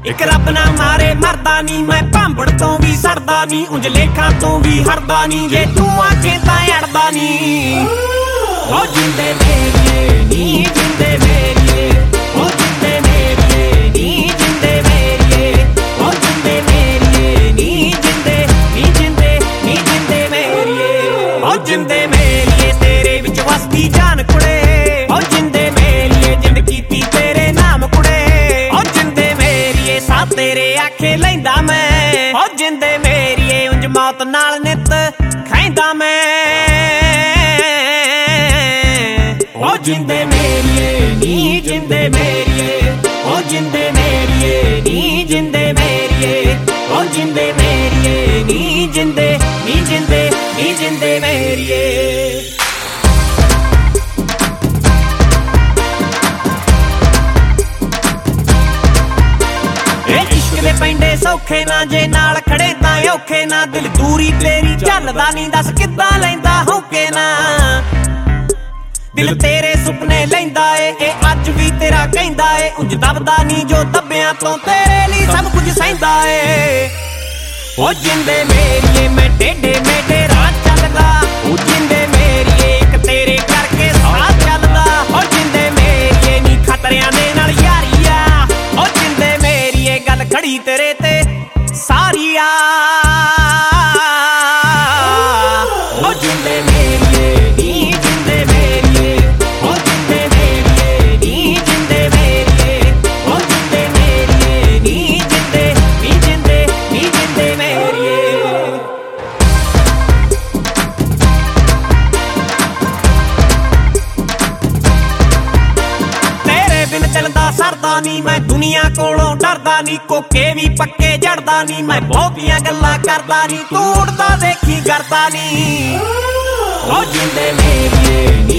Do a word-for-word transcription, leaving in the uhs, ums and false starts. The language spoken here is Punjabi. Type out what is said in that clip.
ਇੱਕ ਰੱਬ ਨਾ ਮਾਰੇ ਮਰਦਾ ਨੀ ਮੈਂ ਭਾਂਬੜ ਤੋਂ ਵੀ ਸੜਦਾ ਨੀ ਉਂਝ ਲੇਖਾਂ ਤੋਂ ਵੀ ਹਰਦਾ ਨੀ ਜੇ ਤੂੰ ਆਖੇ ਤਾਂ ਅੜਦਾ ਨੀ ਓ ਜਿੰਦੇ ਮੇਰੀਏ ਨੀ ਜਿੰਦੇ ਮੇਰੀਏ ਓ ਜਿੰਦੇ ਮੇਰੀਏ ਨੀ ਜਿੰਦੇ ਮੇਰੀਏ ਓ ਜਿੰਦੇ ਮੇਰੀਏ ਨੀ ਜਿੰਦੇ ਨੀ ਜਿੰਦੇ ਨੀ ਜਿੰਦੇ ਮੇਰੀਏ ਓ ਜਿੰਦੇ ਮੇਰੀਏ ਤੇਰੇ ਵਿੱਚ ਵਸਦੀ ਜਾਨ ਕੁੜੇ ਓ ਜਿੰਦੇ ਮੇਰੀਏ ਜਿੰਦ ਕੀਤੀ ਤੇਰੇ ਨਾਮ ਕੁੜੇ ਓ ਜਿੰਦੇ ਮੇਰੀਏ ਸਾ ਤੇਰੇ ਆਖੇ ਲੈਂਦਾ ਮੈਂ ਓ ਜਿੰਦੇ ਮੇਰੀਏ ਉਂਝ ਮੌਤ ਨਾਲ ਨਿੱਤ ਖਾਂਦਾ ਮੈਂ ਓ ਜਿੰਦੇ ਮੇਰੀਏ ਨੀ ਜਿੰਦੇ ਮੇਰੀਏ ਓ ਜਿੰਦੇ ਮੇਰੀਏ ਨੀ ਜਿੰਦੇ ਮੇਰੀਏ ਓ ਜਿੰਦੇ ਮੇਰੀਏ ਨੀ ਜਿੰਦੇ ਨੀ ਜਿੰਦੇ ਨੀ ਜਿੰਦੇ ਮੇਰੀਏ ਇਸ਼ਕ ਦੇ ਪੈਂਡੇ ਸੌਖੇ ਨਾ ਜੇ ਨਾਲ ਖੜੇ ਤਾਂ ਔਖੇ ਨਾ ਦਿਲ ਦੂਰੀ ਤੇਰੀ ਚੱਲਦਾ ਨੀ ਦੱਸ ਕਿੱਦਾਂ ਲੈਂਦਾ ਹੋਕੇ ਨਾ ਦਿਲ ਤੇਰੇ ਸੁਪਨੇ ਲੈਂਦਾ ਏ ਇਹ ਅੱਜ ਵੀ ਤੇਰਾ ਕਹਿੰਦਾ ਏ ਉਂਝ ਦਬਦਾ ਨੀ ਜੋ ਦੱਬਿਆਂ ਤੋਂ ਤੇਰੇ ਲਈ ਸਭ ਕੁਝ ਸਹਿੰਦਾ ਏ ਓ ਜਿੰਦੇ ਮੇਰੀਏ ਮੈਂ ਟੇਢੇ ਮੇਢੇ ਰਾਹ ਚੱਲਦਾ ਓ ਜਿੰਦੇ ਮੇਰੀਏ ਇੱਕ ਤੇਰੇ ਕਰਕੇ ਸਾਹ ਚੱਲਦਾ ਓ ਜਿੰਦੇ ਮੇਰੀਏ ਨੀ ਖਤਰਿਆਂ ਦੇ ਨਾਲ ਯਾਰੀ ਆ ਓ ਜਿੰਦੇ ਮੇਰੀਏ ਗੱਲ ਖੜੀ ਤੇਰੇ ਤੇ ਸਾਰੀ ਆ ਓ ਜਿੰਦੇ ਮੇਰੀਏ ਨੀ ਜਿੰਦੇ ਮੇਰੀਏ ਓ ਜਿੰਦੇ ਮੇਰੀਏ ਨੀ ਜਿੰਦੇ ਮੇਰੀਏ ਓ ਜਿੰਦੇ ਮੇਰੀਏ ਨੀ ਜਿੰਦੇ ਨੀ ਜਿੰਦੇ ਨੀ ਜਿੰਦੇ ਮੇਰੀਏ ਤੇਰੇ ਬਿਨ ਚੱਲਦਾ ਸਰਦਾ ਨੀ ਮੈਂ ਦੁਨੀਆ ਕੋਲੋਂ ਡਰਦਾ ਨੀ ਕੋਕੇ ਵੀ ਪੱਕੇ ਜੜਦਾ ਨੀ ਮੈਂ ਬਹੁਤੀਆਂ ਗੱਲਾਂ ਕਰਦਾ ਨੀ ਤੂੰ ਉੜਦਾ ਦੇਖੀ ਕਰਦਾ ਨੀ ਓ ਜਿੰਦੇ ਮੇਰੀਏ